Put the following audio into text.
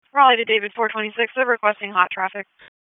Raleigh to David 426, they're requesting hot traffic.